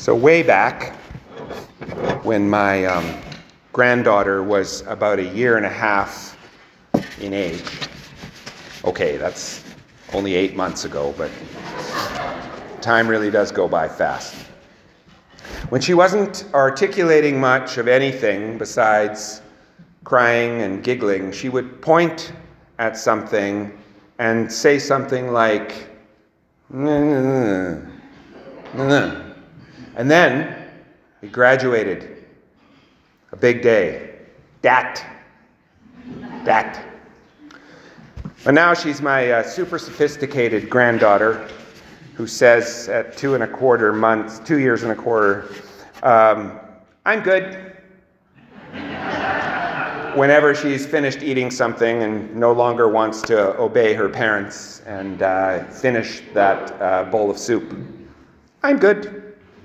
So way back when my granddaughter was about a year and a half in age, okay, that's only 8 months ago, but time really does go by fast. When she wasn't articulating much of anything besides crying and giggling, she would point at something and say something like, "Nah, nah, nah." And then we graduated. A big day. Dat. And now she's my super sophisticated granddaughter who says at 2 years and a quarter, I'm good. Whenever she's finished eating something and no longer wants to obey her parents and finish that bowl of soup. I'm good.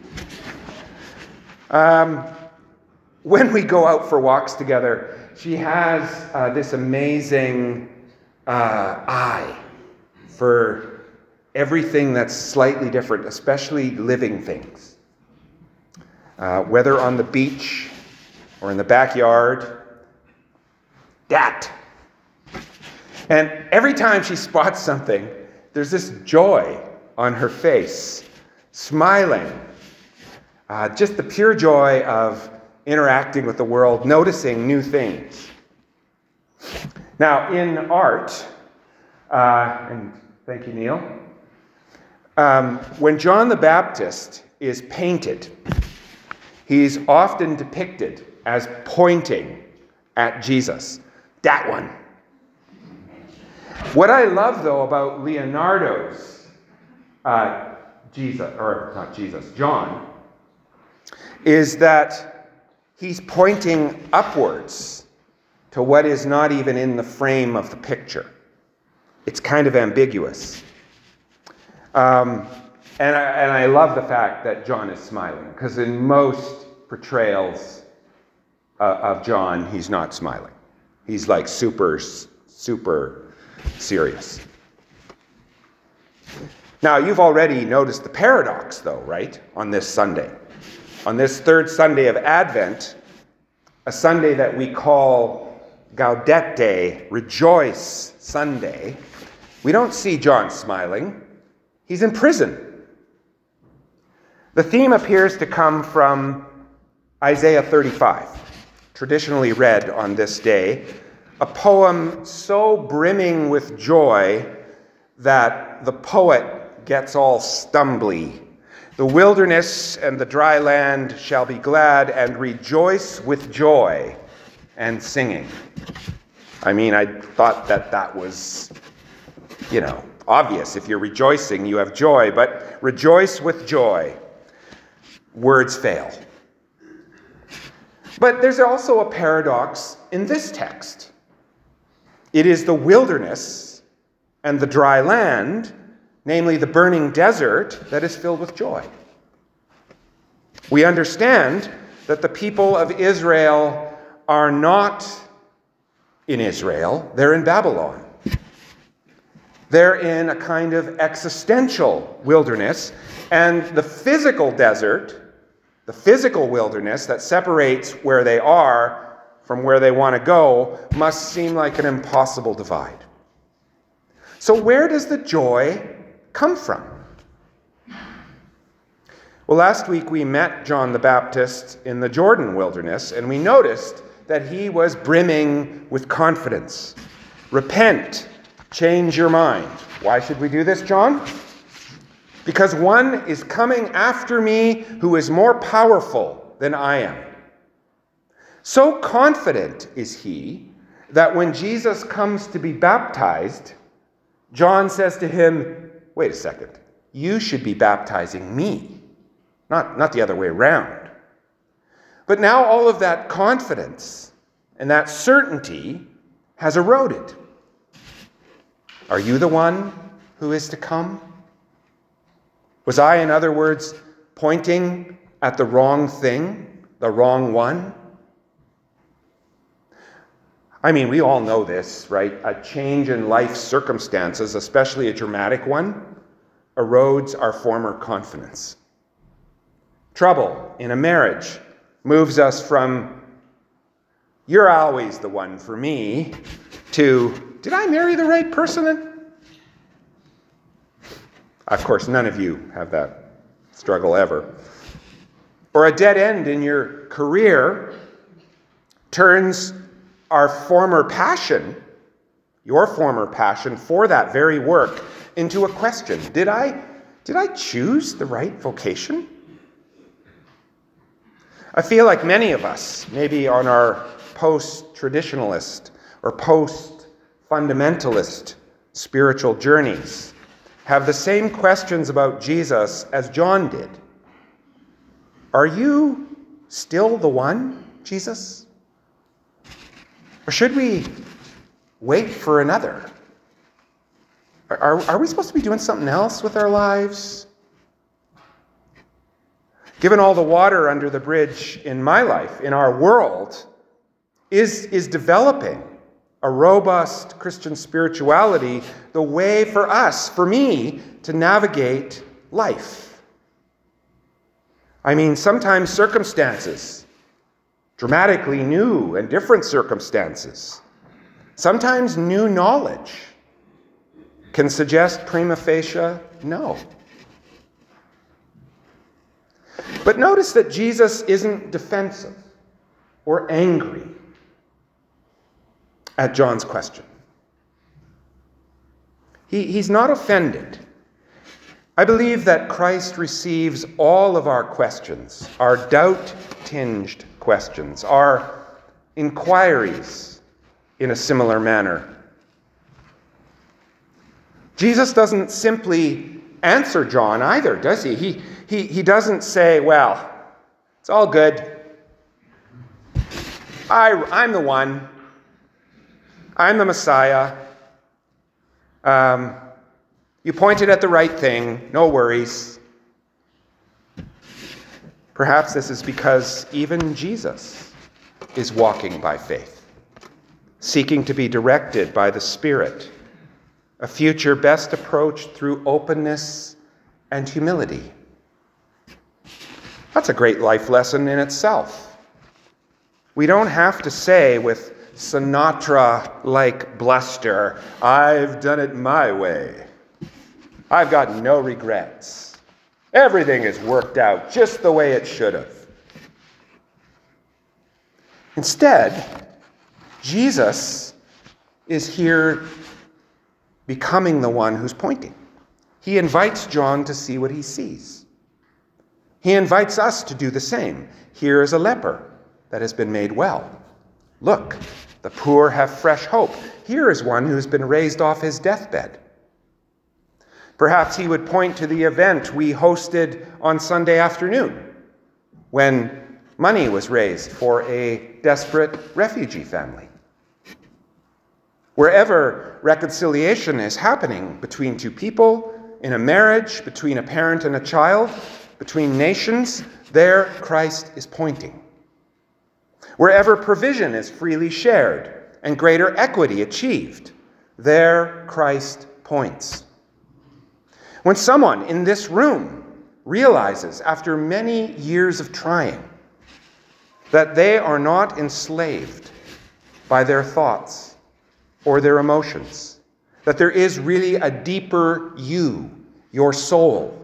When we go out for walks together, she has this amazing eye for everything that's slightly different, especially living things. Whether on the beach or in the backyard, dat. And every time she spots something, there's this joy on her face, smiling. Just the pure joy of interacting with the world, noticing new things. Now, in art, and thank you, Neil, when John the Baptist is painted, he's often depicted as pointing at Jesus. That one. What I love, though, about Leonardo's John, is that he's pointing upwards to what is not even in the frame of the picture. It's kind of ambiguous. And I love the fact that John is smiling, because in most portrayals of John, he's not smiling. He's like super serious. Now, you've already noticed the paradox, though, right, on this Sunday. On this third Sunday of Advent, a Sunday that we call Gaudete, Rejoice Sunday, we don't see John smiling. He's in prison. The theme appears to come from Isaiah 35, traditionally read on this day, a poem so brimming with joy that the poet gets all stumbly. The wilderness and the dry land shall be glad and rejoice with joy and singing. I mean, I thought that was, obvious. If you're rejoicing, you have joy, but rejoice with joy. Words fail. But there's also a paradox in this text. It is the wilderness and the dry land, namely the burning desert, that is filled with joy. We understand that the people of Israel are not in Israel, they're in Babylon. They're in a kind of existential wilderness, and the physical desert, the physical wilderness that separates where they are from where they want to go, must seem like an impossible divide. So where does the joy come from? Well, last week we met John the Baptist in the Jordan wilderness, and we noticed that he was brimming with confidence. Repent, change your mind. Why should we do this, John? Because one is coming after me who is more powerful than I am. So confident is he that when Jesus comes to be baptized, John says to him, wait a second, you should be baptizing me, not the other way around. But now all of that confidence and that certainty has eroded. Are you the one who is to come? Was I, in other words, pointing at the wrong thing, the wrong one? I mean, we all know this, right? A change in life circumstances, especially a dramatic one, erodes our former confidence. Trouble in a marriage moves us from, "You're always the one for me," to, "Did I marry the right person?" Of course, none of you have that struggle ever. Or a dead end in your career turns our former passion, your former passion for that very work, into a question. Did I choose the right vocation? I feel like many of us, maybe on our post-traditionalist or post-fundamentalist spiritual journeys, have the same questions about Jesus as John did. Are you still the one, Jesus? Or should we wait for another? Are we supposed to be doing something else with our lives? Given all the water under the bridge in my life, in our world, is developing a robust Christian spirituality the way for us, for me, to navigate life? I mean, sometimes circumstances, dramatically new and different circumstances, sometimes new knowledge can suggest prima facie no. But notice that Jesus isn't defensive or angry at John's question. He's not offended. I believe that Christ receives all of our questions, our doubt-tinged questions, our inquiries in a similar manner. Jesus doesn't simply answer John either, does he? He doesn't say, "Well, it's all good. I'm the one. I'm the Messiah. You pointed at the right thing. No worries." Perhaps this is because even Jesus is walking by faith, seeking to be directed by the Spirit, a future best approached through openness and humility. That's a great life lesson in itself. We don't have to say with Sinatra-like bluster, "I've done it my way. I've got no regrets. Everything is worked out just the way it should have." Instead, Jesus is here becoming the one who's pointing. He invites John to see what he sees. He invites us to do the same. Here is a leper that has been made well. Look, the poor have fresh hope. Here is one who's been raised off his deathbed. Perhaps he would point to the event we hosted on Sunday afternoon when money was raised for a desperate refugee family. Wherever reconciliation is happening between two people, in a marriage, between a parent and a child, between nations, there Christ is pointing. Wherever provision is freely shared and greater equity achieved, there Christ points. When someone in this room realizes, after many years of trying, that they are not enslaved by their thoughts or their emotions, that there is really a deeper you, your soul,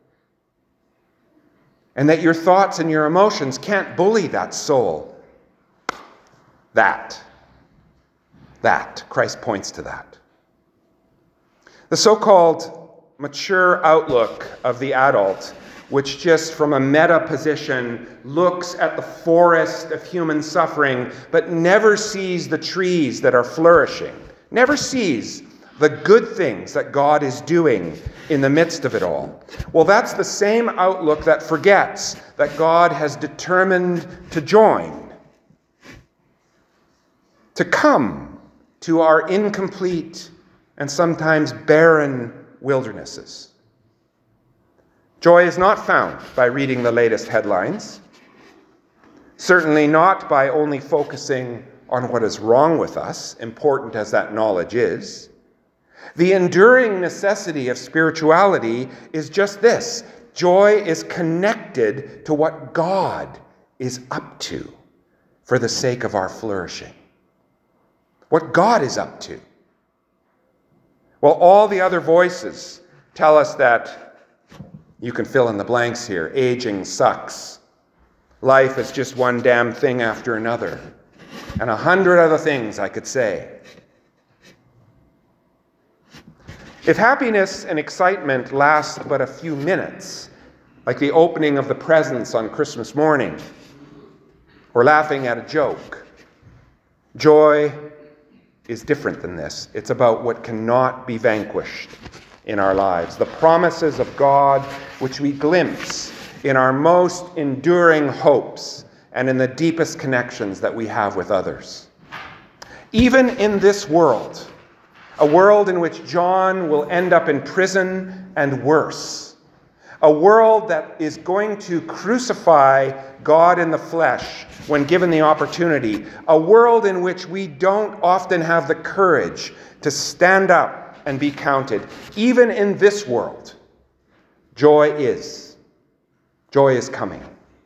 and that your thoughts and your emotions can't bully that soul, that, Christ points to that. The so-called mature outlook of the adult, which just from a meta position looks at the forest of human suffering, but never sees the trees that are flourishing, never sees the good things that God is doing in the midst of it all. Well, that's the same outlook that forgets that God has determined to join, to come to our incomplete and sometimes barren wildernesses. Joy is not found by reading the latest headlines, certainly not by only focusing on what is wrong with us, important as that knowledge is. The enduring necessity of spirituality is just this: Joy is connected to what God is up to for the sake of our flourishing. What God is up to. Well, all the other voices tell us that you can fill in the blanks here. Aging sucks. Life is just one damn thing after another. And 100 other things I could say. If happiness and excitement last but a few minutes, like the opening of the presents on Christmas morning, or laughing at a joke, joy is different than this. It's about what cannot be vanquished in our lives. The promises of God which we glimpse in our most enduring hopes and in the deepest connections that we have with others. Even in this world, a world in which John will end up in prison and worse, a world that is going to crucify God in the flesh when given the opportunity, a world in which we don't often have the courage to stand up and be counted. Even in this world, joy is. Joy is coming.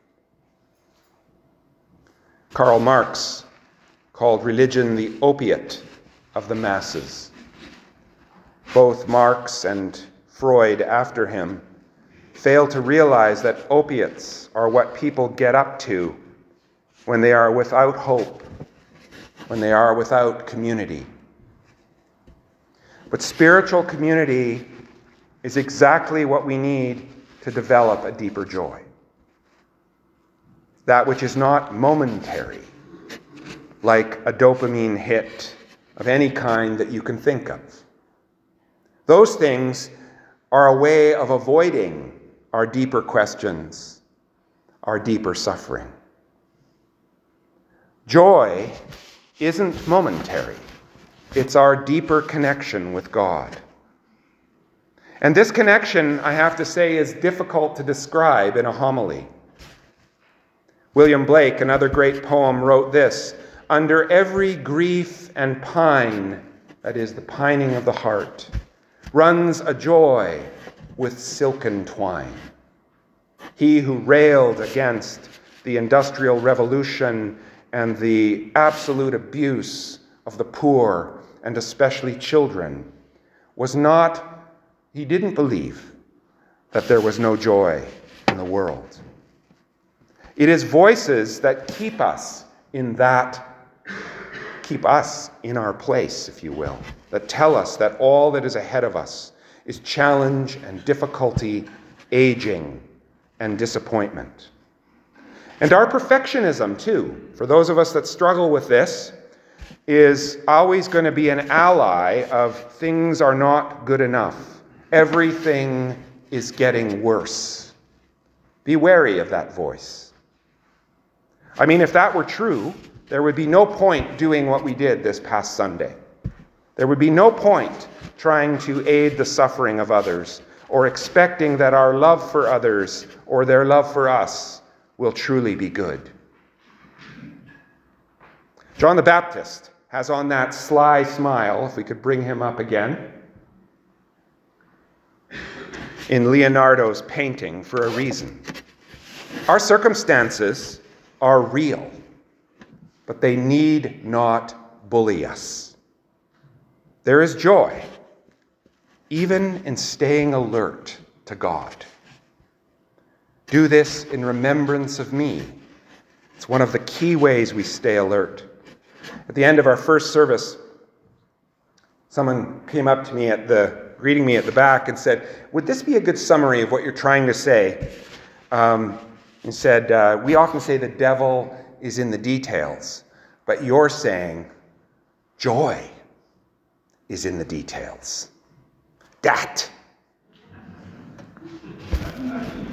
Karl Marx called religion the opiate of the masses. Both Marx and Freud after him failed to realize that opiates are what people get up to when they are without hope, when they are without community. But spiritual community is exactly what we need to develop a deeper joy. That which is not momentary, like a dopamine hit of any kind that you can think of. Those things are a way of avoiding our deeper questions, our deeper suffering. Joy isn't momentary. It's our deeper connection with God. And this connection, I have to say, is difficult to describe in a homily. William Blake, another great poem, wrote this: "Under every grief and pine, that is the pining of the heart, runs a joy with silken twine. He who railed against the Industrial Revolution and the absolute abuse of the poor and especially children he didn't believe that there was no joy in the world." It is voices that keep us in our place, if you will, that tell us that all that is ahead of us is challenge and difficulty, aging and disappointment. And our perfectionism, too, for those of us that struggle with this, is always going to be an ally of things are not good enough. Everything is getting worse. Be wary of that voice. I mean, if that were true, there would be no point doing what we did this past Sunday. There would be no point trying to aid the suffering of others or expecting that our love for others or their love for us will truly be good. John the Baptist has on that sly smile, if we could bring him up again, in Leonardo's painting for a reason. Our circumstances are real, but they need not bully us. There is joy, even in staying alert to God. Do this in remembrance of me. It's one of the key ways we stay alert. At the end of our first service, someone came up to me greeting me at the back and said, "Would this be a good summary of what you're trying to say?" He said, "We often say the devil is in the details, but you're saying joy is in the details." That.